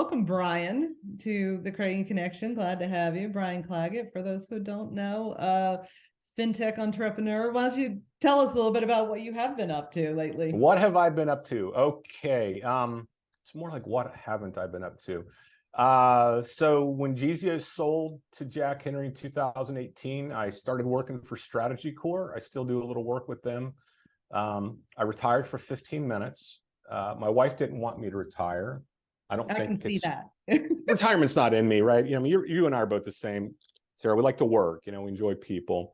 welcome Brian to the Creating Connection. Glad to have you, Brian Claggett. For those who don't know, fintech entrepreneur. Why don't you tell us a little bit about what you have been up to lately? What have I been up to? Okay, it's more like what haven't I been up to? So when Geezeo sold to Jack Henry in 2018, I started working for Strategy Core. I still do a little work with them. I retired for 15 minutes. My wife didn't want me to retire. I can see that. Retirement's not in me, right? You know, you and I are both the same, Sarah. We like to work. You know, we enjoy people.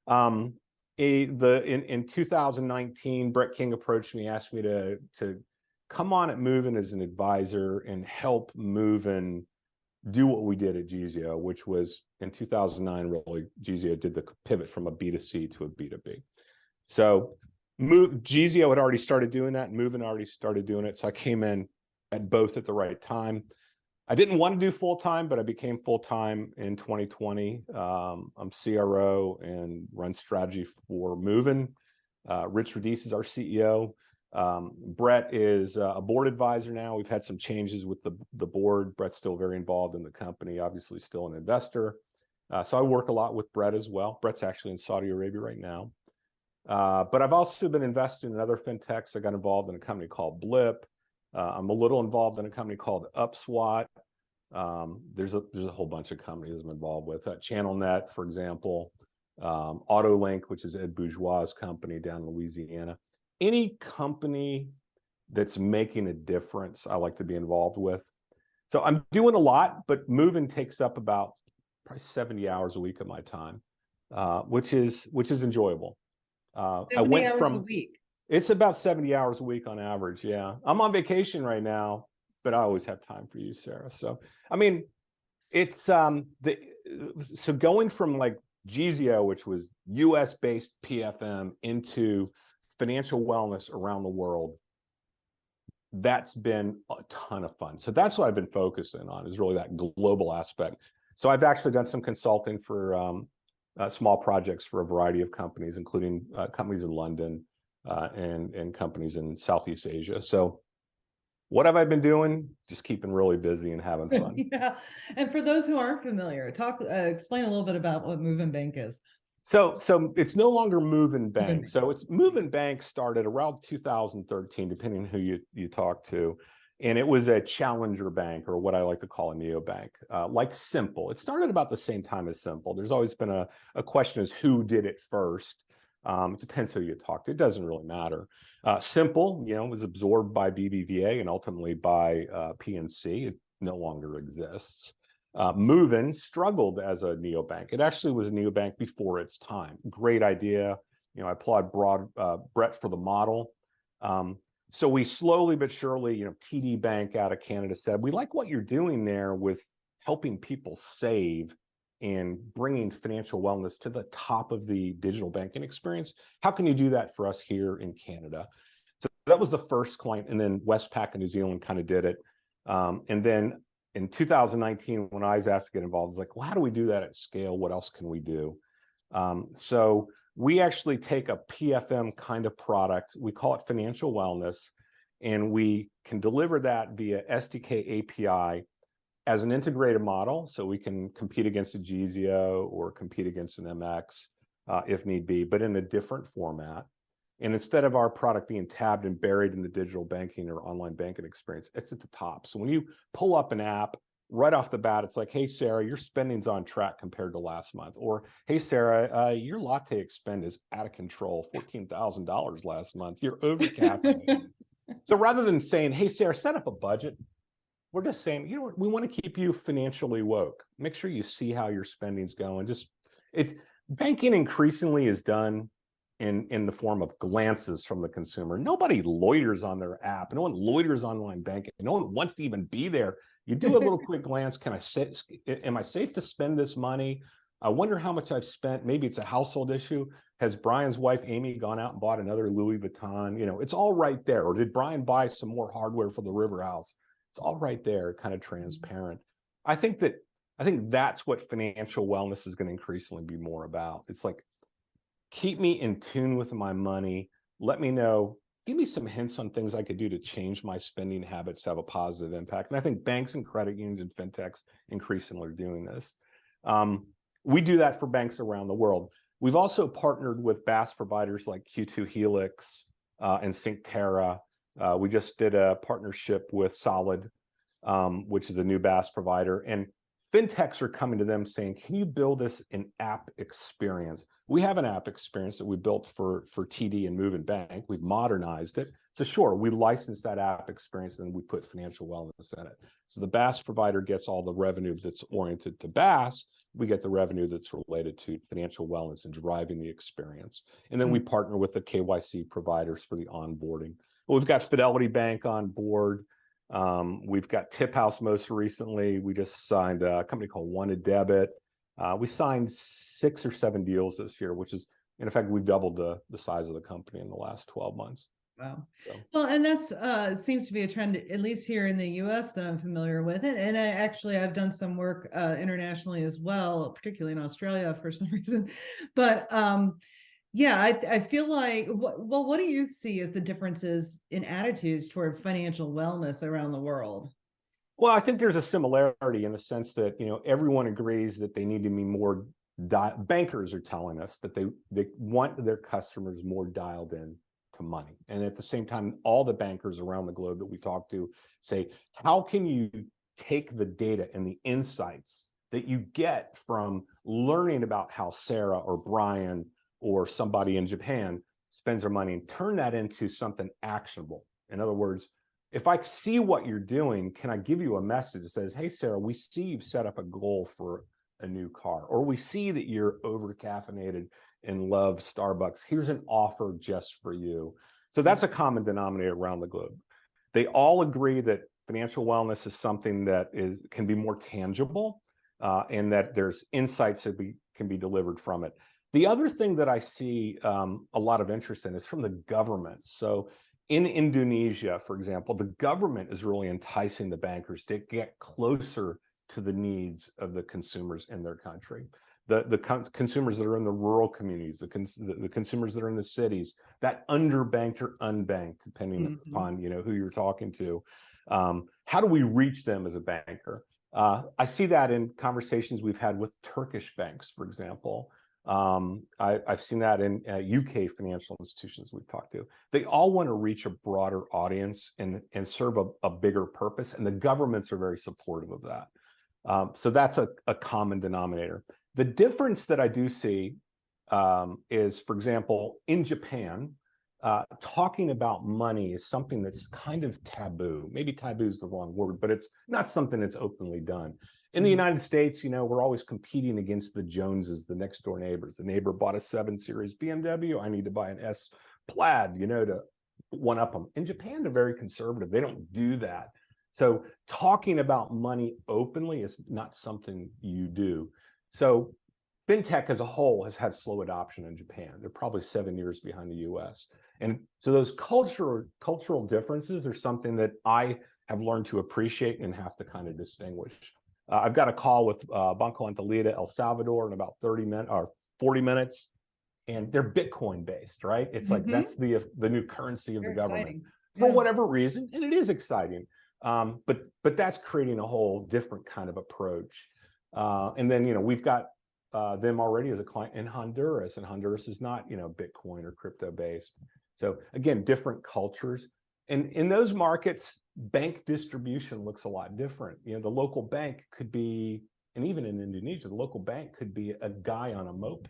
In 2019, Brett King approached me, asked me to come on at Movin as an advisor and help Movin do what we did at Geezeo, which was in 2009. Really, Geezeo did the pivot from a B2C to a B2B. So Geezeo had already started doing that, and Movin already started doing it. So I came in at both at the right time. I didn't want to do full-time, but I became full-time in 2020. I'm CRO and run strategy for Movin. Rich Radice is our CEO. Brett is a board advisor now. We've had some changes with the board. Brett's still very involved in the company, obviously still an investor. So I work a lot with Brett as well. Brett's actually in Saudi Arabia right now. But I've also been investing in other fintechs. I got involved in a company called Blip. I'm a little involved in a company called Upswat. There's a whole bunch of companies I'm involved with. ChannelNet, for example, AutoLink, which is Ed Bourgeois' company down in Louisiana. Any company that's making a difference, I like to be involved with. So I'm doing a lot, but Movin takes up about probably 70 hours a week of my time, which is enjoyable. 70 hours a week. It's about 70 hours a week on average. Yeah. I'm on vacation right now, but I always have time for you, Sarah. So, I mean, it's, so going from like Geezeo, which was US based PFM, into financial wellness around the world, that's been a ton of fun. So that's what I've been focusing on, is really that global aspect. So I've actually done some consulting for small projects for a variety of companies, including companies in London, and companies in Southeast Asia. So what have I been doing? Just keeping really busy and having fun. Yeah. And for those who aren't familiar, explain a little bit about what Movin Bank is. So it's no longer Movin Bank. So it's Movin Bank started around 2013, depending on who you talk to. And it was a challenger bank, or what I like to call a neobank, like Simple. It started about the same time as Simple. There's always been a question as who did it first. It depends who you talk to. It doesn't really matter. Simple, was absorbed by BBVA and ultimately by PNC. It no longer exists. Movin struggled as a neobank. It actually was a neobank before its time. Great idea. I applaud Brett for the model. So we slowly but surely, TD Bank out of Canada said, we like what you're doing there with helping people save and bringing financial wellness to the top of the digital banking experience. How can you do that for us here in Canada? So that was the first client, and then Westpac in New Zealand kind of did it. And then in 2019, when I was asked to get involved, I was like, well, how do we do that at scale? What else can we do? So we actually take a PFM kind of product. We call it financial wellness, and we can deliver that via SDK API as an integrated model, so we can compete against a Geezeo or compete against an MX if need be, but in a different format. And instead of our product being tabbed and buried in the digital banking or online banking experience, it's at the top. So when you pull up an app, right off the bat, it's like, hey, Sarah, your spending's on track compared to last month. Or, hey, Sarah, your latte expend is out of control, $14,000 last month. You're over caffeinated. So rather than saying, hey, Sarah, set up a budget, we're just saying, we want to keep you financially woke. Make sure you see how your spending's going. Banking increasingly is done in the form of glances from the consumer. Nobody loiters on their app. No one loiters online banking. No one wants to even be there. You do a little quick glance. Am I safe to spend this money? I wonder how much I've spent. Maybe it's a household issue. Has Brian's wife, Amy, gone out and bought another Louis Vuitton? It's all right there. Or did Brian buy some more hardware for the River House? It's all right there, kind of transparent. I think that's what financial wellness is going to increasingly be more about. It's like, keep me in tune with my money. Let me know give me some hints on things I could do to change my spending habits to have a positive impact. And I think banks and credit unions and fintechs increasingly are doing this. We do that for banks around the world. We've also partnered with BaaS providers like Q2 Helix and Synctera. We just did a partnership with Solid, which is a new BaaS provider. And fintechs are coming to them saying, can you build us an app experience? We have an app experience that we built for TD and Movement Bank. We've modernized it. So sure, we license that app experience and we put financial wellness in it. So the BaaS provider gets all the revenue that's oriented to BaaS. We get the revenue that's related to financial wellness and driving the experience. And then we partner with the KYC providers for the onboarding. Well, we've got Fidelity Bank on board. We've got Tip House most recently. We just signed a company called Wanted Debit. We signed 6 or 7 deals this year, which is, in effect, we've doubled the size of the company in the last 12 months. Wow. So. Well, and that's seems to be a trend, at least here in the US, that I'm familiar with it. And I've done some work internationally as well, particularly in Australia for some reason. But yeah, I feel like, what do you see as the differences in attitudes toward financial wellness around the world? Well, I think there's a similarity in the sense that, everyone agrees that they need to be more, bankers are telling us that they want their customers more dialed in to money. And at the same time, all the bankers around the globe that we talk to say, how can you take the data and the insights that you get from learning about how Sarah or Brian or somebody in Japan spends their money and turn that into something actionable? In other words, if I see what you're doing, can I give you a message that says, hey, Sarah, we see you've set up a goal for a new car, or we see that you're over caffeinated and love Starbucks. Here's an offer just for you. So that's a common denominator around the globe. They all agree that financial wellness is something that can be more tangible, and that there's insights that can be delivered from it. The other thing that I see a lot of interest in is from the government. So in Indonesia, for example, the government is really enticing the bankers to get closer to the needs of the consumers in their country. The consumers that are in the rural communities, the consumers that are in the cities, that underbanked or unbanked, depending upon who you're talking to. How do we reach them as a banker? I see that in conversations we've had with Turkish banks, for example. I've seen that in UK financial institutions we've talked to. They all want to reach a broader audience and serve a bigger purpose, and the governments are very supportive of that. So that's a common denominator. The difference that I do see is, for example, in Japan, talking about money is something that's kind of taboo. Maybe taboo is the wrong word, but it's not something that's openly done. In the United States, we're always competing against the Joneses, the next door neighbors. The neighbor bought a 7 Series BMW. I need to buy an S Plaid, to one up them. In Japan, they're very conservative. They don't do that. So talking about money openly is not something you do. So fintech as a whole has had slow adoption in Japan. They're probably 7 years behind the US. And so those cultural differences are something that I have learned to appreciate and have to kind of distinguish. I've got a call with Banco Antolita, El Salvador, in about 30 minutes or 40 minutes, and they're Bitcoin based, right? It's like that's the new currency of the government for whatever reason, and it is exciting. But that's creating a whole different kind of approach. And then we've got them already as a client in Honduras, and Honduras is not Bitcoin or crypto based. So again, different cultures. And in those markets, bank distribution looks a lot different. The local bank could be, and even in Indonesia, the local bank could be a guy on a moped.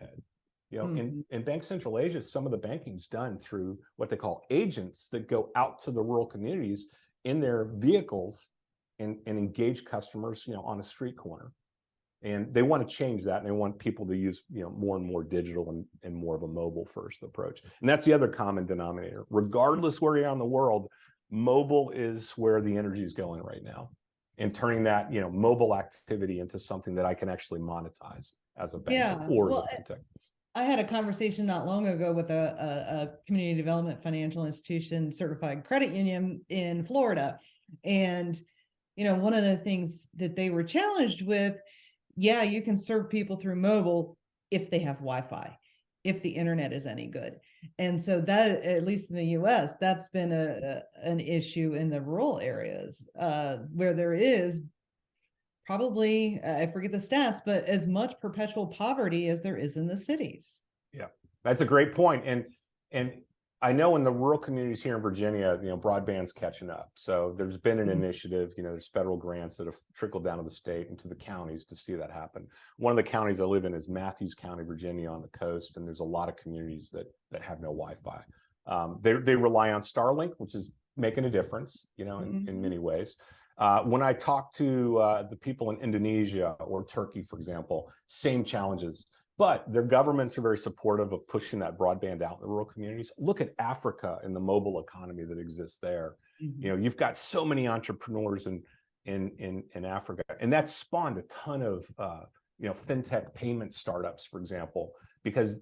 In Bank Central Asia, some of the banking's done through what they call agents that go out to the rural communities in their vehicles and engage customers, on a street corner. And they want to change that, and they want people to use, more and more digital and more of a mobile first approach. And that's the other common denominator. Regardless where you're on the world, mobile is where the energy is going right now. And turning that, mobile activity into something that I can actually monetize as a banker or as a fintech. I had a conversation not long ago with a community development financial institution certified credit union in Florida. And, one of the things that they were challenged with, you can serve people through mobile if they have Wi-Fi, if the internet is any good. And so that, at least in the US, that's been an issue in the rural areas, where there is probably, I forget the stats, but as much perpetual poverty as there is in the cities. Yeah, that's a great point. And I know in the rural communities here in Virginia, broadband's catching up. So there's been an initiative, there's federal grants that have trickled down to the state and to the counties to see that happen. One of the counties I live in is Matthews County, Virginia, on the coast, and there's a lot of communities that have no Wi-Fi. They rely on Starlink, which is making a difference, in many ways. When I talk to the people in Indonesia or Turkey, for example, same challenges. But their governments are very supportive of pushing that broadband out in the rural communities. Look at Africa and the mobile economy that exists there. You've got so many entrepreneurs in Africa, and that's spawned a ton of fintech payment startups, for example, because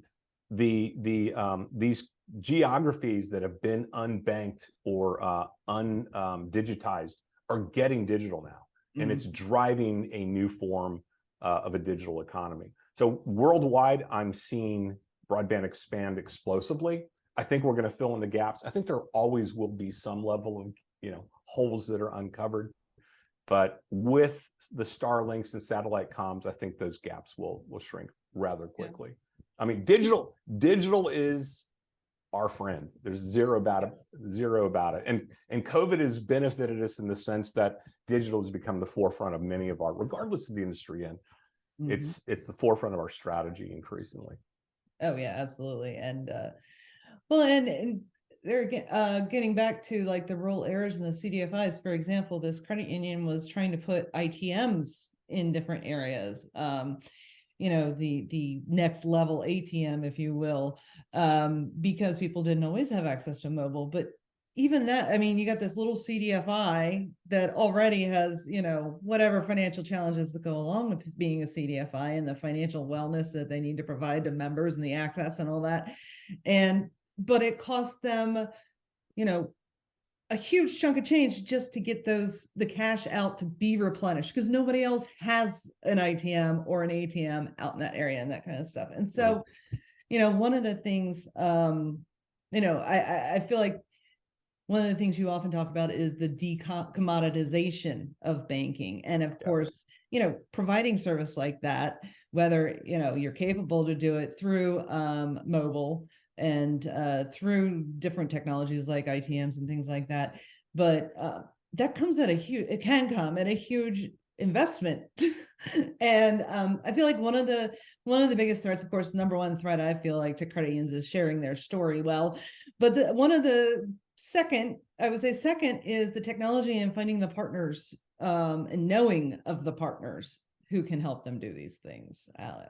these geographies that have been unbanked or undigitized are getting digital now, and it's driving a new form of a digital economy. So worldwide, I'm seeing broadband expand explosively. I think we're going to fill in the gaps. I think there always will be some level of holes that are uncovered, but with the Starlinks and satellite comms, I think those gaps will shrink rather quickly. Yeah. I mean, digital is our friend. There's zero about it. And COVID has benefited us in the sense that digital has become the forefront of many of our, regardless of the industry in. It's the forefront of our strategy increasingly. Oh yeah, absolutely. And well, and they're getting back to like the rural areas and the CDFIs, for example. This credit union was trying to put ITMs in different areas, the next level ATM, if you will, because people didn't always have access to mobile. But even that, I mean, you got this little CDFI that already has, whatever financial challenges that go along with being a CDFI and the financial wellness that they need to provide to members and the access and all that. But it costs them, a huge chunk of change just to get the cash out to be replenished, because nobody else has an ITM or an ATM out in that area and that kind of stuff. And so, one of the things, I feel like one of the things you often talk about is the decommoditization of banking. And of course, providing service like that, whether, you're capable to do it through mobile and through different technologies like ITMs and things like that. But that comes at it can come at a huge investment. And I feel like one of the biggest threats, of course, number one threat I feel like to credit unions is sharing their story well. But one of the second is the technology and finding the partners and knowing of the partners who can help them do these things.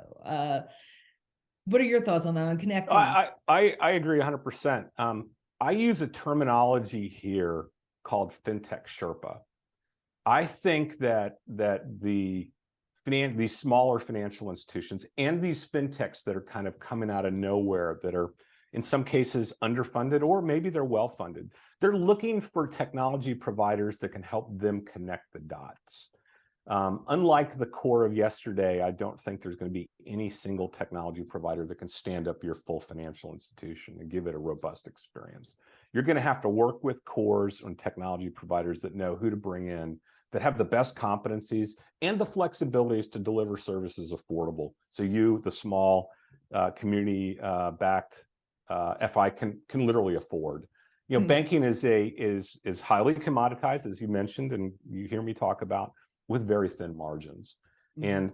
What are your thoughts on that, on connecting? I agree 100%. I use a terminology here called FinTech Sherpa. I think that these smaller financial institutions and these fintechs that are kind of coming out of nowhere, that are in some cases underfunded, or maybe they're well-funded, they're looking for technology providers that can help them connect the dots. Unlike the core of yesterday, I don't think there's going to be any single technology provider that can stand up your full financial institution and give it a robust experience. You're going to have to work with cores and technology providers that know who to bring in, that have the best competencies and the flexibilities to deliver services affordable. So you, the small community-backed FI, can literally afford. Banking is highly commoditized, as you mentioned, and you hear me talk about, with very thin margins. And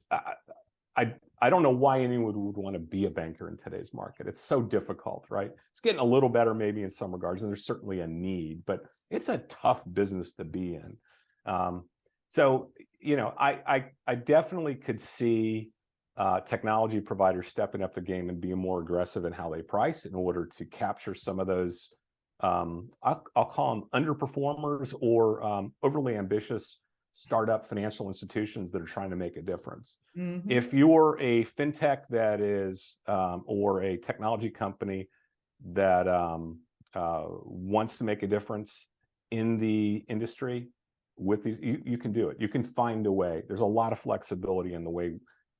I don't know why anyone would want to be a banker in today's market. It's so difficult, right? It's getting a little better maybe in some regards, and there's certainly a need, but it's a tough business to be in. So, I definitely could see technology providers stepping up the game and being more aggressive in how they price in order to capture some of those, I'll call them underperformers or overly ambitious startup financial institutions that are trying to make a difference. If you're a fintech that is, or a technology company that wants to make a difference in the industry with these, you can do it. You can find a way. There's a lot of flexibility in the way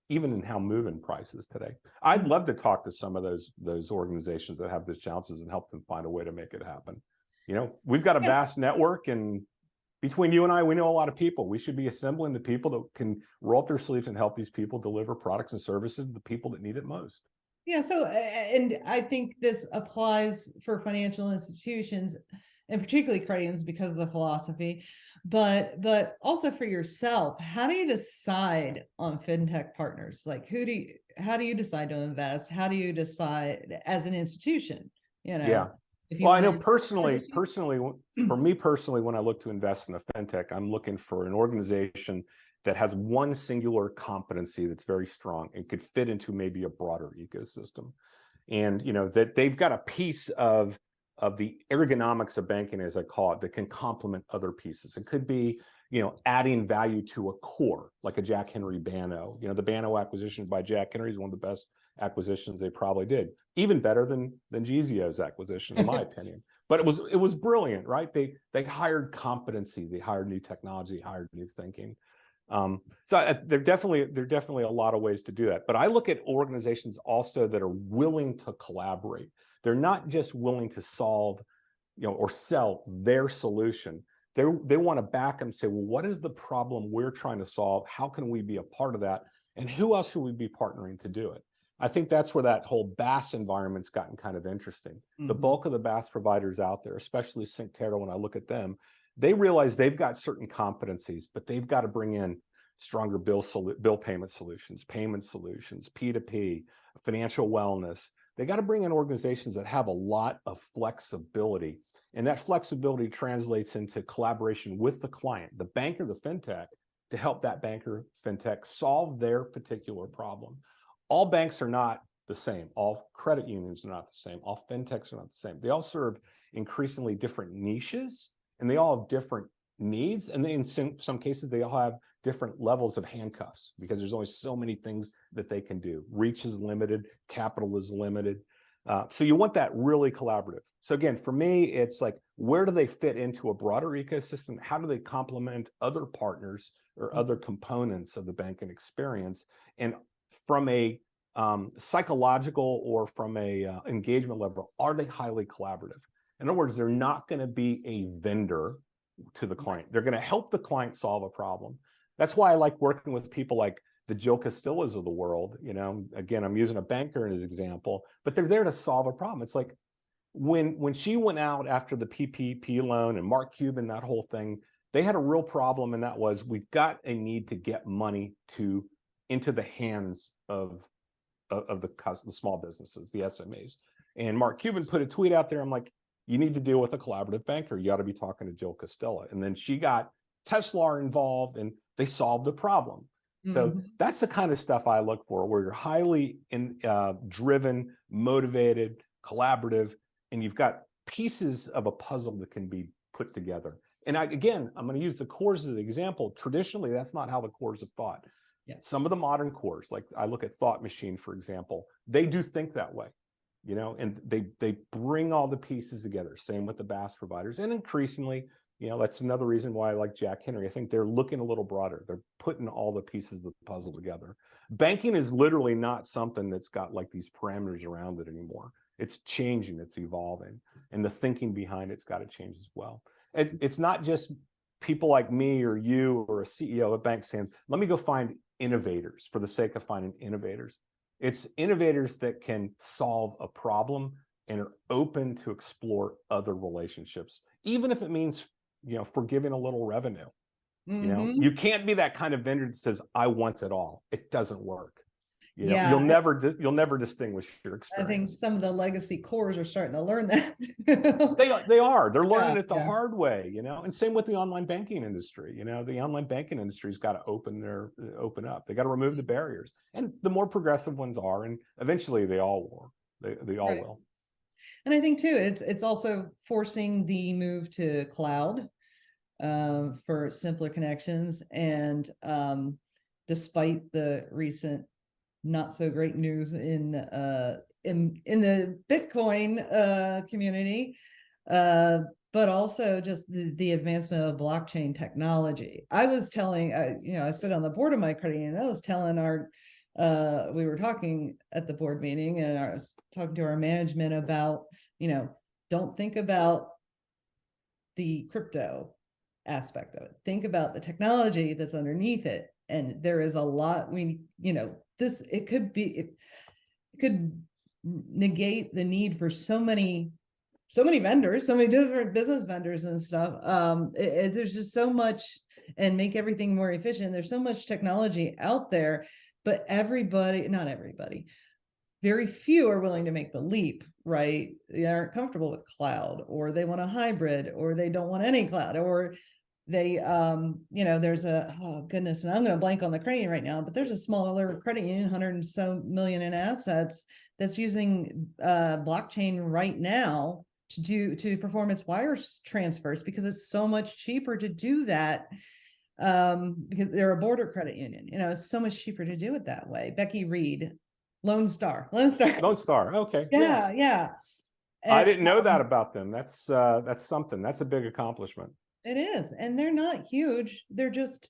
even in how moving prices today. I'd love to talk to some of those organizations that have those challenges and help them find a way to make it happen. You know, we've got a vast network, and between you and I, we know a lot of people. We should be assembling the people that can roll up their sleeves and help these people deliver products and services to the people that need it most. Yeah, so and I think this applies for financial institutions and particularly credit unions because of the philosophy, but also for yourself. How do you decide on fintech partners? Like how do you decide to invest? How do you decide as an institution? You know, Yeah. if you Well, I know want personally, for me personally, when I look to invest in a fintech, I'm looking for an organization that has one singular competency that's very strong and could fit into maybe a broader ecosystem. And, you know, that they've got a piece of the ergonomics of banking, as I call it, that can complement other pieces. It could be, you know, adding value to a core, like a Jack Henry Banno. You know, the Banno acquisition by Jack Henry is one of the best acquisitions they probably did, even better than Geezio's acquisition, in my opinion. But it was brilliant, right? They hired competency, they hired new technology, hired new thinking. So there definitely a lot of ways to do that. But I look at organizations also that are willing to collaborate. They're not just willing to solve, you know, or sell their solution. They want to back them and say, well, what is the problem we're trying to solve? How can we be a part of that? And who else should we be partnering to do it? I think that's where that whole BaaS environment's gotten kind of interesting. The bulk of the BaaS providers out there, especially Synctera, when I look at them, they realize they've got certain competencies, but they've got to bring in stronger bill payment solutions, P2P, financial wellness. They got to bring in organizations that have a lot of flexibility. And that flexibility translates into collaboration with the client, the banker, the fintech, to help that banker, fintech solve their particular problem. All banks are not the same. All credit unions are not the same. All fintechs are not the same. They all serve increasingly different niches, and they all have different needs. And in some cases, they all have different levels of handcuffs because there's only so many things that they can do. Reach is limited, capital is limited. So you want that really collaborative. So again, for me, it's like, where do they fit into a broader ecosystem? How do they complement other partners or other components of the banking experience? And from a psychological or from a engagement level, are they highly collaborative? In other words, they're not going to be a vendor to the client. They're going to help the client solve a problem. That's why I like working with people like the Jill Castillas of the world. You know, again, I'm using a banker as an example, but they're there to solve a problem. It's like when she went out after the PPP loan and Mark Cuban, that whole thing, they had a real problem, and that was, we've got a need to get money into the hands of the small businesses, the SMEs. And Mark Cuban put a tweet out there. I'm like, you need to deal with a collaborative banker. You ought to be talking to Jill Castilla. And then she got Tesla involved, and they solved the problem. So that's the kind of stuff I look for, where you're highly driven, motivated, collaborative, and you've got pieces of a puzzle that can be put together. And I'm going to use the cores as an example. Traditionally, that's not how the cores have thought. Yeah. Some of the modern cores, like I look at Thought Machine, for example, they do think that way, you know, and they bring all the pieces together. Same with the BaaS providers. And increasingly, you know, that's another reason why I like Jack Henry. I think they're looking a little broader. They're putting all the pieces of the puzzle together. Banking is literally not something that's got like these parameters around it anymore. It's changing, it's evolving, and the thinking behind it's got to change as well. It's not just people like me or you or a CEO of a bank saying, let me go find innovators for the sake of finding innovators. It's innovators that can solve a problem and are open to explore other relationships, even if it means, you know, forgiving a little revenue. You know, you can't be that kind of vendor that says, I want it all. It doesn't work. You know, you'll never distinguish your experience. I think some of the legacy cores are starting to learn that. They are. They're learning it the hard way, you know. And same with the online banking industry. You know, the online banking industry's got to open up. They got to remove the barriers. And the more progressive ones are, and eventually they all will. They all will. And I think too, it's also forcing the move to cloud for simpler connections. And despite the recent not so great news in the Bitcoin community, but also just the advancement of blockchain technology. I was telling, you know, I sit on the board of my credit union, and I was telling our we were talking at the board meeting, and I was talking to our management about, don't think about the crypto aspect of it. Think about the technology that's underneath it. And there is a lot it could negate the need for so many vendors, so many different business vendors and stuff. There's just so much, and make everything more efficient. There's so much technology out there, but not everybody, very few are willing to make the leap, right? They aren't comfortable with cloud, or they want a hybrid, or they don't want any cloud, or they, there's oh goodness, and I'm going to blank on the credit union right now, but there's a smaller credit union, 100 and so million in assets, that's using blockchain right now to perform its wire transfers, because it's so much cheaper to do that, because they're a border credit union. It's so much cheaper to do it that way. Becky Reed, Lone Star. Okay. Yeah. I didn't know that about them. That's something. That's a big accomplishment. It is, and they're not huge. They're just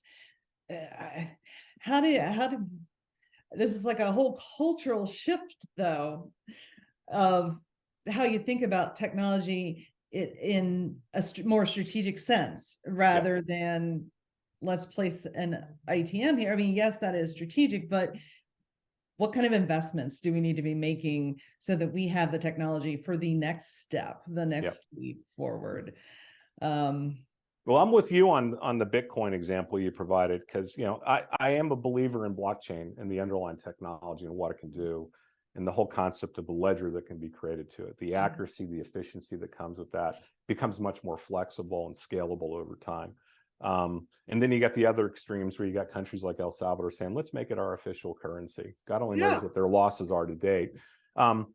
how do this is like a whole cultural shift, though, of how you think about technology in a more strategic sense, rather than let's place an ATM here. I mean, yes, that is strategic, but what kind of investments do we need to be making so that we have the technology for the next step, the next leap forward? Well, I'm with you on the Bitcoin example you provided, because I am a believer in blockchain and the underlying technology and what it can do, and the whole concept of the ledger that can be created to it. The accuracy, the efficiency that comes with that becomes much more flexible and scalable over time. And then you got the other extremes, where you got countries like El Salvador saying, let's make it our official currency. God only knows what their losses are to date. I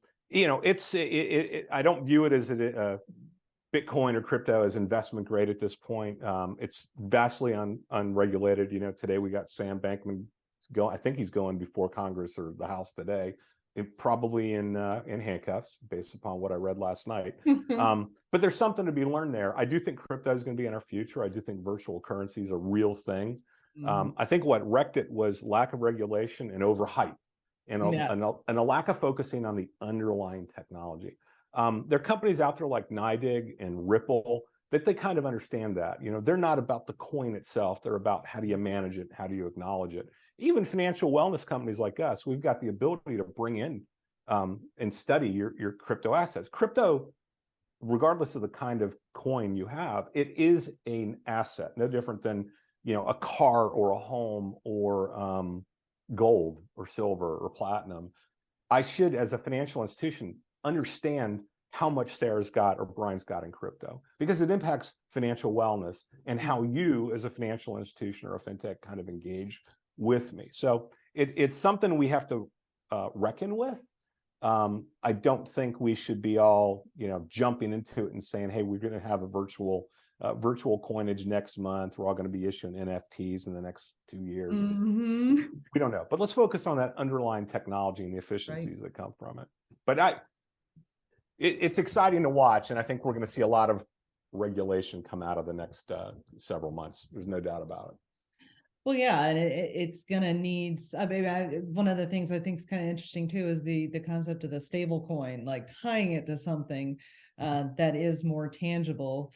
don't view it as Bitcoin or crypto as investment grade at this point. It's vastly unregulated. Today we got Sam Bankman I think he's going before Congress or the House today, probably in handcuffs, based upon what I read last night. But there's something to be learned there. I do think crypto is going to be in our future. I do think virtual currency is a real thing. I think what wrecked it was lack of regulation and overhype, and a lack of focusing on the underlying technology. There are companies out there like NYDIG and Ripple that they kind of understand that. They're not about the coin itself. They're about how do you manage it? How do you acknowledge it? Even financial wellness companies like us, we've got the ability to bring in and study your crypto assets. Crypto, regardless of the kind of coin you have, it is an asset, no different than a car or a home or gold or silver or platinum. I should, as a financial institution, understand how much Sarah's got or Brian's got in crypto, because it impacts financial wellness and how you as a financial institution or a fintech kind of engage with me. So it's something we have to reckon with. I don't think we should be all jumping into it and saying, hey, we're going to have a virtual coinage next month. We're all going to be issuing NFTs in the next 2 years. We don't know, but let's focus on that underlying technology and the efficiencies that come from it. But it's exciting to watch, and I think we're going to see a lot of regulation come out of the next several months. There's no doubt about it. Well, yeah, and it's going to need. I mean, one of the things I think is kind of interesting too is the concept of the stable coin, like tying it to something that is more tangible,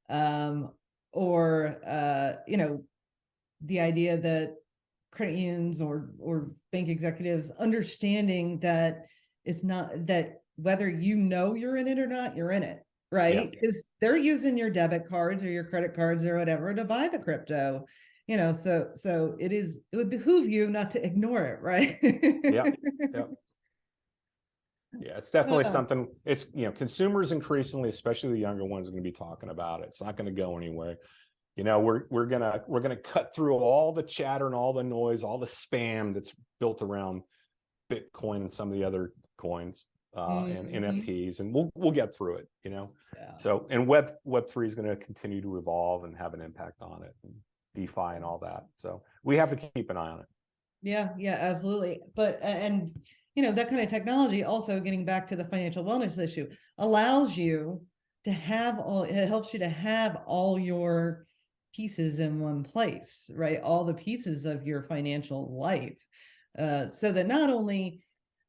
or the idea that credit unions or bank executives understanding that it's not that. Whether you're in it or not, you're in it, right? Because they're using your debit cards or your credit cards or whatever to buy the crypto, so it would behoove you not to ignore it, right? Yeah, it's definitely something. It's consumers increasingly, especially the younger ones, are going to be talking about it. It's not going to go anywhere. We're gonna cut through all the chatter and all the noise, all the spam that's built around Bitcoin and some of the other coins. And NFTs, and we'll get through it, So, and Web3 is going to continue to evolve and have an impact on it, and DeFi and all that. So we have to keep an eye on it. Yeah, absolutely. But and that kind of technology, also getting back to the financial wellness issue, allows you to have it helps you to have all your pieces in one place, right? All the pieces of your financial life. so that not only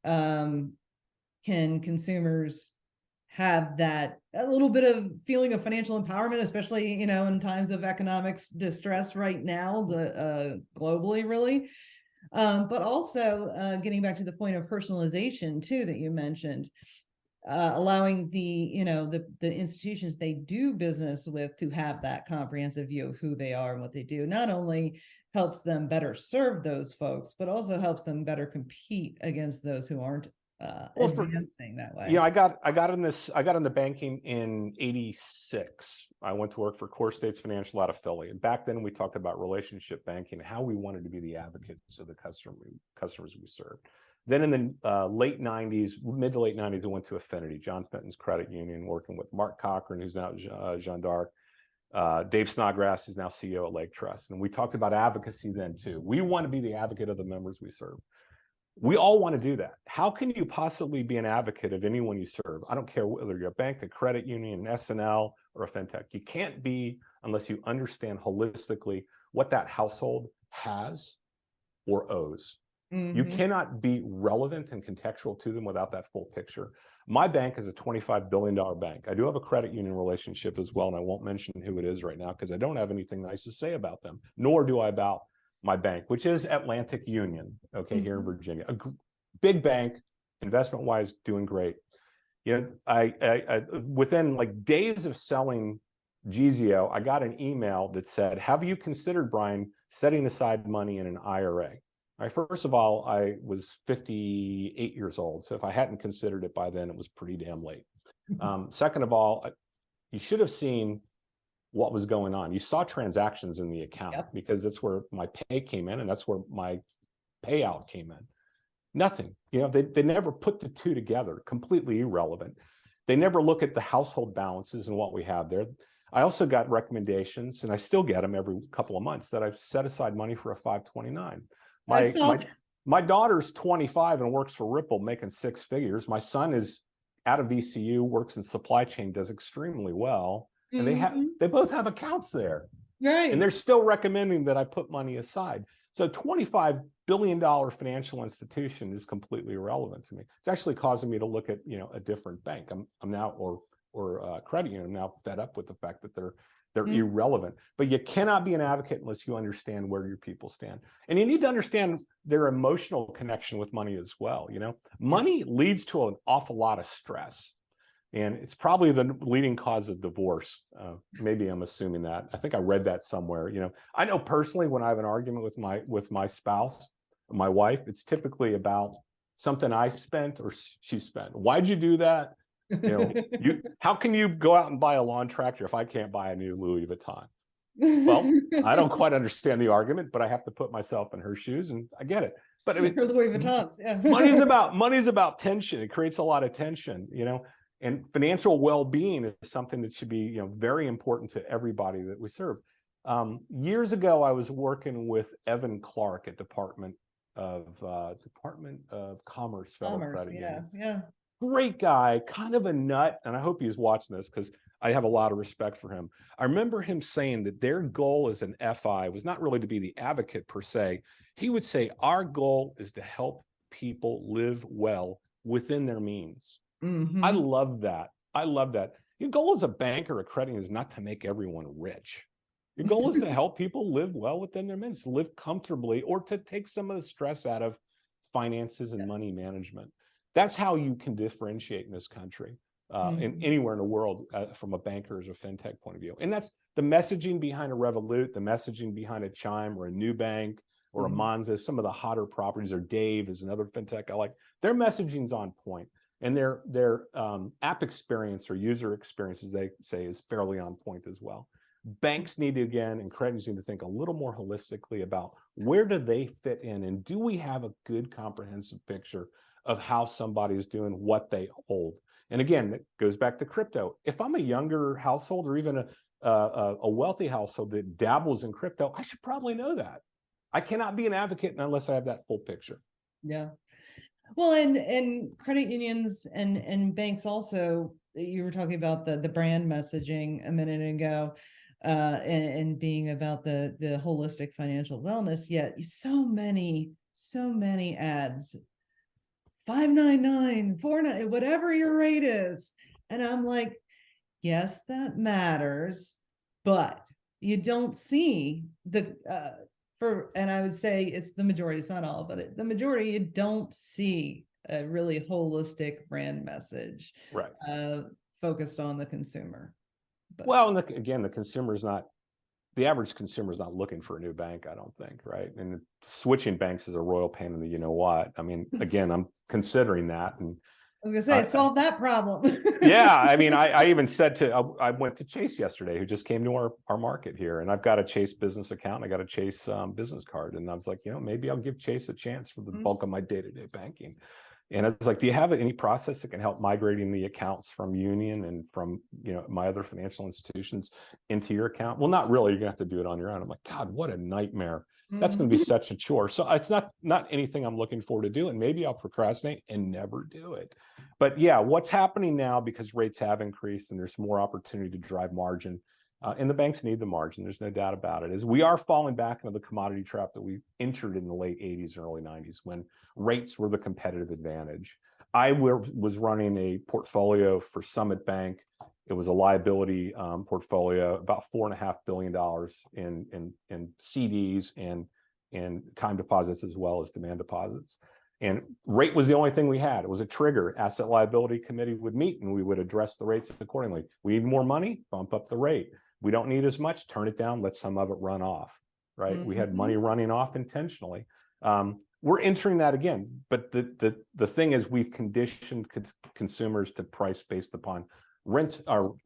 can consumers have that a little bit of feeling of financial empowerment, especially in times of economic distress right now, globally, really. But also getting back to the point of personalization too that you mentioned, allowing the institutions they do business with to have that comprehensive view of who they are and what they do, not only helps them better serve those folks, but also helps them better compete against those who aren't advancing that way. I got into banking in '86. I went to work for Core States Financial out of Philly. And back then we talked about relationship banking, how we wanted to be the advocates of the customers we served. Then in the mid to late 90s, we went to Affinity, John Fenton's credit union, working with Mark Cochran, who's now Jeanne d'Arc, Dave Snodgrass, who's now CEO at Lake Trust. And we talked about advocacy then too. We want to be the advocate of the members we serve. We all want to do that. How can you possibly be an advocate of anyone you serve? I don't care whether you're a bank, a credit union, an S&L, or a fintech. You can't be unless you understand holistically what that household has or owes. You cannot be relevant and contextual to them without that full picture. My bank is a $25 billion bank. I do have a credit union relationship as well, and I won't mention who it is right now because I don't have anything nice to say about them, nor do I about my bank, which is Atlantic Union, here in Virginia, a big bank, investment-wise, doing great. I within like days of selling Geezeo, I got an email that said, "Have you considered, Brian, setting aside money in an IRA?" All right, first of all, I was 58 years old, so if I hadn't considered it by then, it was pretty damn late. Second of all, you should have seen what was going on. You saw transactions in the account because that's where my pay came in and that's where my payout came in. Nothing. They never put the two together, completely irrelevant. They never look at the household balances and what we have there. I also got recommendations, and I still get them every couple of months, that I've set aside money for a 529. My daughter's 25 and works for Ripple, making six figures. My son is out of ECU, works in supply chain, does extremely well. And they both have accounts there. Right. And they're still recommending that I put money aside. So $25 billion financial institution is completely irrelevant to me. It's actually causing me to look at, a different bank. I'm now, or credit union, I'm now fed up with the fact that they're irrelevant. But you cannot be an advocate unless you understand where your people stand. And you need to understand their emotional connection with money as well. Money leads to an awful lot of stress. And it's probably the leading cause of divorce. Maybe I'm assuming that. I think I read that somewhere. I know personally when I have an argument with my spouse, my wife, it's typically about something I spent or she spent. Why'd you do that? How can you go out and buy a lawn tractor if I can't buy a new Louis Vuitton? Well, I don't quite understand the argument, but I have to put myself in her shoes, and I get it. But I mean, Louis Vuittons, yeah. money's about tension. It creates a lot of tension, And financial well-being is something that should be, very important to everybody that we serve. Years ago, I was working with Evan Clark at Department of Commerce, Federal Credit Union. Yeah. Great guy, kind of a nut, and I hope he's watching this because I have a lot of respect for him. I remember him saying that their goal as an FI was not really to be the advocate per se. He would say, our goal is to help people live well within their means. I love that. Your goal as a banker or a credit union is not to make everyone rich. Your goal is to help people live well within their means, to live comfortably, or to take some of the stress out of finances and money management. That's how you can differentiate in this country, and anywhere in the world, from a banker's or fintech point of view. And that's the messaging behind a Revolut, the messaging behind a Chime or a Nubank or a Monzo. Some of the hotter properties, or Dave is another fintech I like. Their messaging's on point. And their app experience or user experience, as they say, is fairly on point as well. Banks need to, again, and credit unions need to think a little more holistically about where do they fit in, and do we have a good comprehensive picture of how somebody is doing what they hold. And again, it goes back to crypto. If I'm a younger household or even a wealthy household that dabbles in crypto, I should probably know that. I cannot be an advocate unless I have that full picture. Yeah. Well, and credit unions and banks also, you were talking about the brand messaging a minute ago, and being about the holistic financial wellness, yet so many so many ads, 599, 49, whatever your rate is. And I'm like, yes, that matters, but you don't see the and I would say it's the majority, it's not all, but the majority, you don't see a really holistic brand message, Right. focused on the consumer. But Well, and again, the average consumer is not looking for a new bank, I don't think, right? And switching banks is a royal pain in the you know what. I mean, again, I'm considering that, and I was gonna say, solve that problem. yeah, I mean, I even said I went to Chase yesterday, who just came to our market here, and I've got a Chase business account, and I got a Chase business card, and I was like, maybe I'll give Chase a chance for the bulk of my day-to-day banking. And I was like, do you have any process that can help migrating the accounts from Union and from my other financial institutions into your account? Well, not really. You're gonna have to do it on your own. I'm like, God, what a nightmare. That's going to be such a chore. So it's not anything I'm looking forward to do. And maybe I'll procrastinate and never do it. But yeah, what's happening now, because rates have increased and there's more opportunity to drive margin, and the banks need the margin, there's no doubt about it, is we are falling back into the commodity trap that we entered in the late 80s and early 90s when rates were the competitive advantage. I was running a portfolio for Summit Bank. It was a liability portfolio, about $4.5 billion in CDs and time deposits as well as demand deposits. And rate was the only thing we had. It was a trigger. Asset liability committee would meet and we would address the rates accordingly. We need more money, bump up the rate. We don't need as much, turn it down, let some of it run off, right? We had money running off intentionally. We're entering that again, but the thing is, we've conditioned consumers to price based upon rate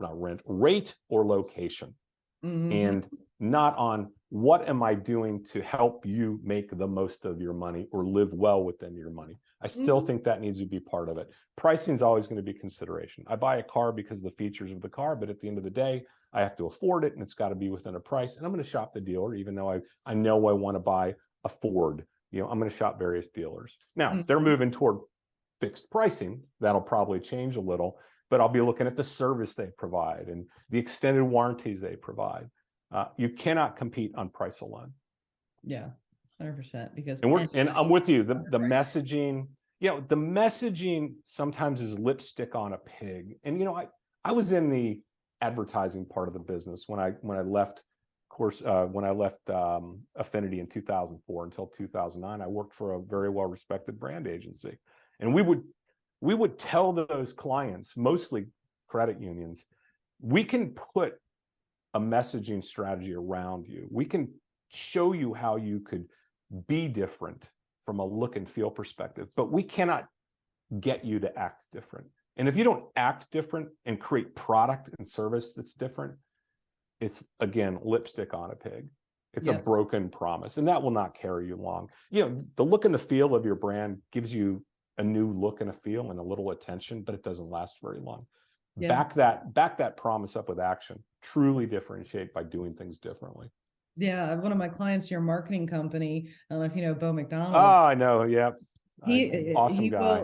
or location, and not on what am I doing to help you make the most of your money or live well within your money. I still think that needs to be part of it. Pricing is always going to be consideration. I buy a car because of the features of the car, but at the end of the day, I have to afford it and it's got to be within a price. And I'm going to shop the dealer, even though I know I want to buy a Ford. I'm going to shop various dealers. Now, they're moving toward fixed pricing. That'll probably change a little, but I'll be looking at the service they provide and the extended warranties they provide. You cannot compete on price alone. Yeah, 100%. Because and I'm with you. The messaging, the messaging sometimes is lipstick on a pig. And I was in the advertising part of the business when I left. When I left Affinity in 2004 until 2009, I worked for a very well-respected brand agency, and we would tell those clients, mostly credit unions, we can put a messaging strategy around you. We can show you how you could be different from a look and feel perspective, but we cannot get you to act different. And if you don't act different and create product and service that's different, it's, again, lipstick on a pig. It's a broken promise, and that will not carry you long. The look and the feel of your brand gives you a new look and a feel and a little attention, but it doesn't last very long. Back that promise up with action. Truly differentiate by doing things differently. Yeah, one of my clients, your marketing company, I don't know if you know Bo McDonald. Oh, I know. Yeah, awesome guy.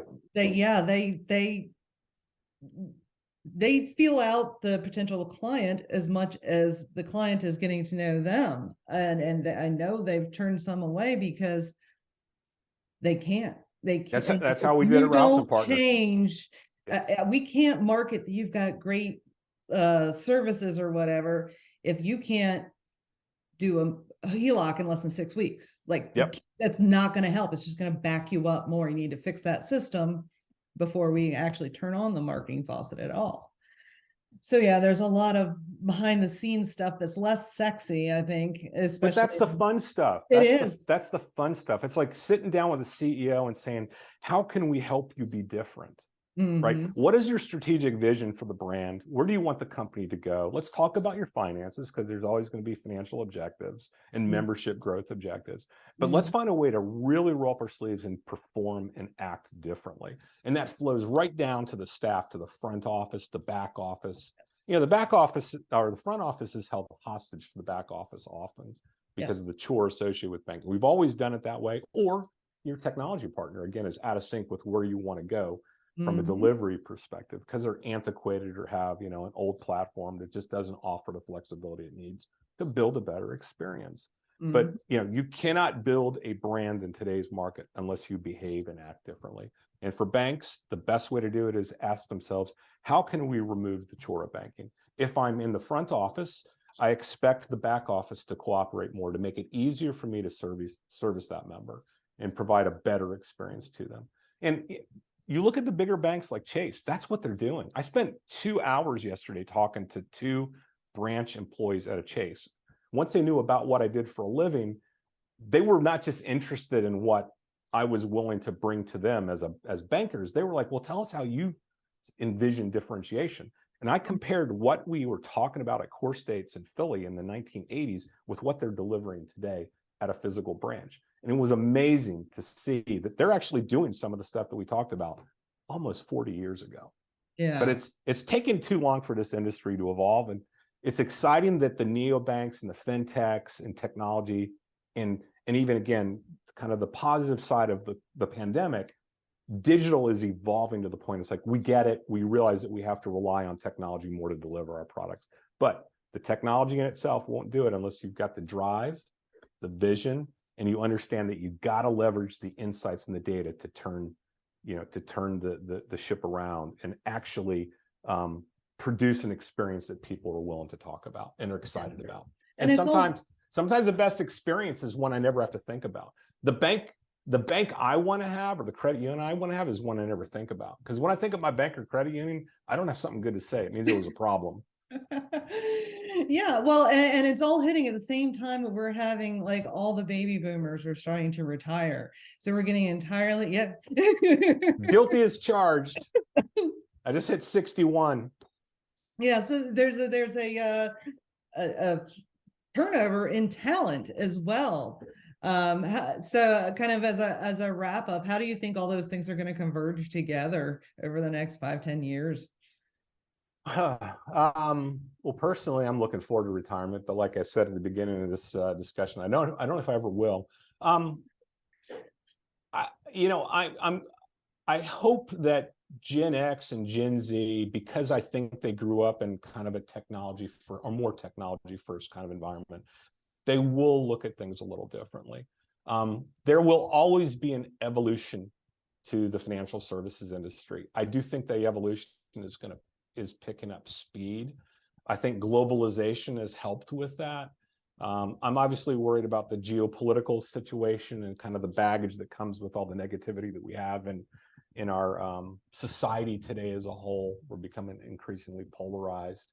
They feel out the potential client as much as the client is getting to know them, and I know they've turned some away because they can't. That's how we did it. Rouse and Partners. Change. We can't market that you've got great services or whatever if you can't do a HELOC in less than 6 weeks. That's not going to help. It's just going to back you up more. You need to fix that system before we actually turn on the marketing faucet at all. So yeah, there's a lot of behind the scenes stuff that's less sexy, I think. Especially, but that's the fun stuff. That's the fun stuff. It's like sitting down with a CEO and saying, how can we help you be different? Right? What is your strategic vision for the brand? Where do you want the company to go? Let's talk about your finances, because there's always going to be financial objectives and membership growth objectives. But let's find a way to really roll up our sleeves and perform and act differently. And that flows right down to the staff, to the front office, the back office. The back office or the front office is held hostage to the back office often because of the chore associated with banking. We've always done it that way. Or your technology partner, again, is out of sync with where you want to go from a delivery perspective, because they're antiquated or have, an old platform that just doesn't offer the flexibility it needs to build a better experience. But you cannot build a brand in today's market unless you behave and act differently. And for banks, the best way to do it is ask themselves, how can we remove the chore of banking? If I'm in the front office, I expect the back office to cooperate more to make it easier for me to service that member and provide a better experience to them. And you look at the bigger banks like Chase, that's what they're doing. I spent 2 hours yesterday talking to 2 branch employees at a Chase. Once they knew about what I did for a living, they were not just interested in what I was willing to bring to them as bankers. They were like, well, tell us how you envision differentiation. And I compared what we were talking about at Core States in Philly in the 1980s with what they're delivering today at a physical branch. And it was amazing to see that they're actually doing some of the stuff that we talked about almost 40 years ago. Yeah. But it's taken too long for this industry to evolve. And it's exciting that the neobanks and the fintechs and technology and even, again, kind of the positive side of the pandemic, digital is evolving to the point it's like, we get it. We realize that we have to rely on technology more to deliver our products. But the technology in itself won't do it unless you've got the drive, the vision, and you understand that you've got to leverage the insights and the data to turn the ship around and actually produce an experience that people are willing to talk about and are excited about. And sometimes the best experience is one I never have to think about. The bank I want to have, or the credit union I want to have, is one I never think about. Because when I think of my bank or credit union, I don't have something good to say. It means there was a problem. Yeah, well, and it's all hitting at the same time that we're having, like, all the baby boomers are starting to retire. So we're getting entirely, Guilty as charged. I just hit 61. Yeah, so there's a turnover in talent as well. So kind of as a wrap up, how do you think all those things are going to converge together over the next 5-10 years? Well, personally, I'm looking forward to retirement, but like I said at the beginning of this discussion, I don't know if I ever will. I hope that Gen X and Gen Z, because I think they grew up in kind of a more technology first kind of environment, they will look at things a little differently. There will always be an evolution to the financial services industry. I do think the evolution is picking up speed. I think globalization has helped with that. I'm obviously worried about the geopolitical situation and kind of the baggage that comes with all the negativity that we have in our society today as a whole. We're becoming increasingly polarized.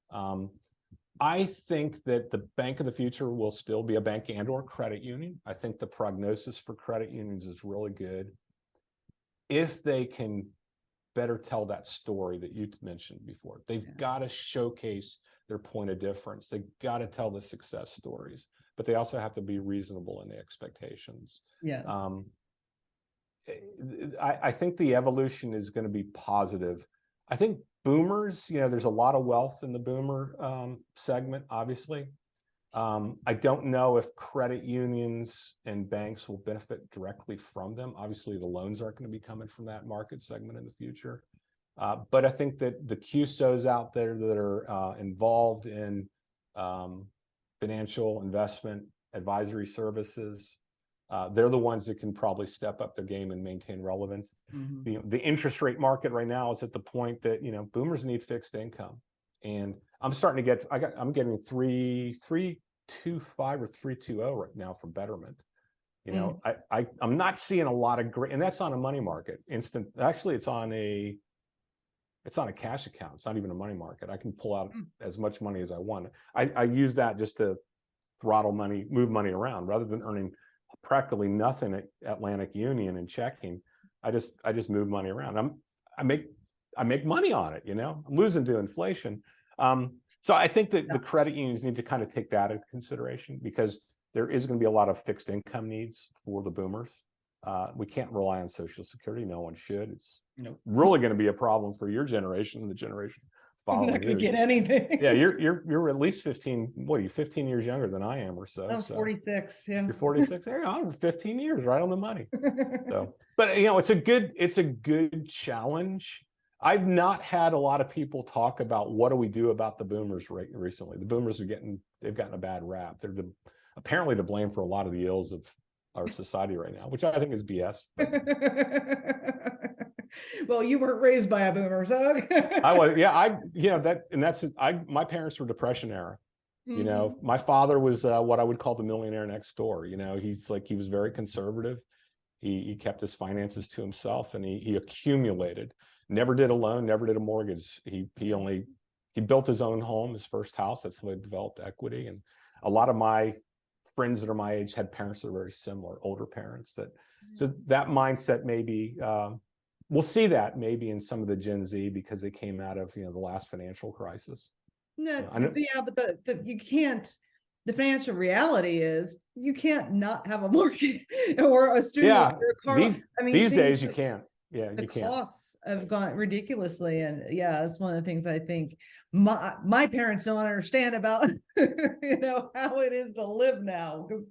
I think that the bank of the future will still be a bank and/or credit union. I think the prognosis for credit unions is really good if they can better tell that story that you mentioned before. They've got to showcase their point of difference. They've got to tell the success stories, but they also have to be reasonable in the expectations. Yes. I think the evolution is going to be positive. I think boomers, there's a lot of wealth in the boomer segment, obviously. I don't know if credit unions and banks will benefit directly from them. Obviously, the loans aren't going to be coming from that market segment in the future. But I think that the CUSOs out there that are involved in financial investment advisory services, they're the ones that can probably step up their game and maintain relevance. Mm-hmm. The interest rate market right now is at the point that boomers need fixed income, and I'm starting to I'm getting 3.25 or 3.20 right now for Betterment. I'm not seeing a lot of great, and that's on a money market. Actually, it's on a cash account. It's not even a money market. I can pull out as much money as I want. I use that just to throttle money, move money around, rather than earning practically nothing at Atlantic Union and checking. I just move money around. I make money on it. I'm losing to inflation. So I think that the credit unions need to kind of take that into consideration, because there is going to be a lot of fixed income needs for the boomers. We can't rely on Social Security. No one should. It's really going to be a problem for your generation and the generation following. Not going to get anything. Yeah, you're at least 15. What are you? 15 years younger than I am, or so. I'm 46. Yeah, you're 46. There you go. 15 years, right on the money. So, but it's a good challenge. I've not had a lot of people talk about what do we do about the boomers recently. The boomers they've gotten a bad rap. They're apparently to blame for a lot of the ills of our society right now, which I think is BS. Well, you weren't raised by a boomer, so I was, yeah, my parents were Depression era. You know, my father was what I would call the millionaire next door. You know, he was very conservative. He kept his finances to himself, and he accumulated. Never did a loan, never did a mortgage. He built his own home, his first house. That's how he developed equity. And a lot of my friends that are my age had parents that are very similar, older parents. So that mindset maybe we'll see that maybe in some of the Gen Z, because they came out of, the last financial crisis. No, yeah, but you can't. The financial reality is you can't not have a mortgage or a student loan or a car. These days you can't. Yeah, the you can't. costs have gone ridiculously, and yeah, that's one of the things I think my parents don't understand about how it is to live now, because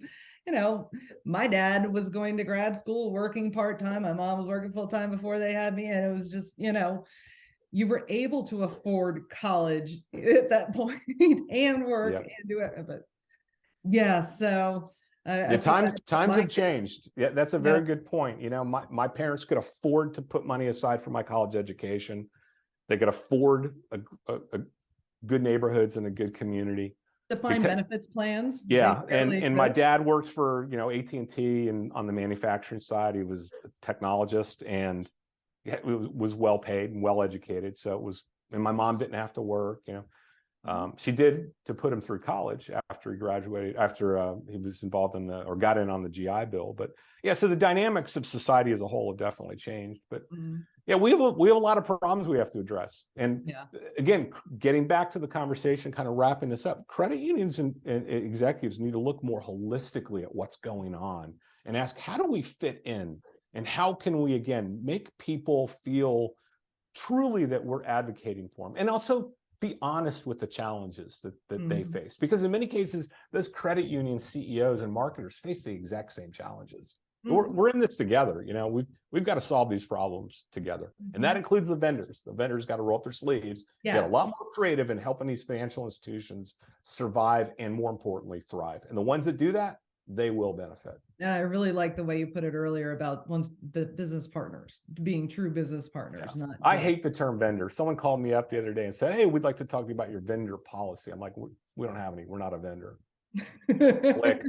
my dad was going to grad school working part-time, my mom was working full-time before they had me, and it was just you were able to afford college at that point and work and do it, but yeah, so times have changed. Yeah, that's a very good point. My parents could afford to put money aside for my college education. They could afford a good neighborhoods and a good community. Defined benefits plans. Yeah, and my dad worked for AT&T, and on the manufacturing side, he was a technologist, and was well paid and well educated. So it was, and my mom didn't have to work. She did to put him through college after he graduated, after he was involved in or got in on the GI Bill. But yeah, so the dynamics of society as a whole have definitely changed. But yeah, we have a lot of problems we have to address. And again, getting back to the conversation, kind of wrapping this up, credit unions and executives need to look more holistically at what's going on and ask, how do we fit in? And how can we, again, make people feel truly that we're advocating for them? And also be honest with the challenges that they face. Because in many cases, those credit union CEOs and marketers face the exact same challenges. We're in this together. We've got to solve these problems together. And that includes the vendors. The vendors got to roll up their sleeves, get a lot more creative in helping these financial institutions survive and, more importantly, thrive. And the ones that do that, they will benefit. And I really like the way you put it earlier about the business partners being true business partners. Yeah. I hate the term vendor. Someone called me up the other day and said, "Hey, we'd like to talk to you about your vendor policy." I'm like, we don't have any. We're not a vendor. Click.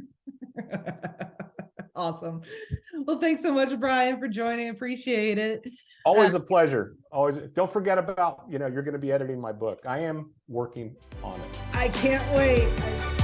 Awesome. Well, thanks so much, Brian, for joining. Appreciate it. Always a pleasure. Always. Don't forget about, you're going to be editing my book. I am working on it. I can't wait.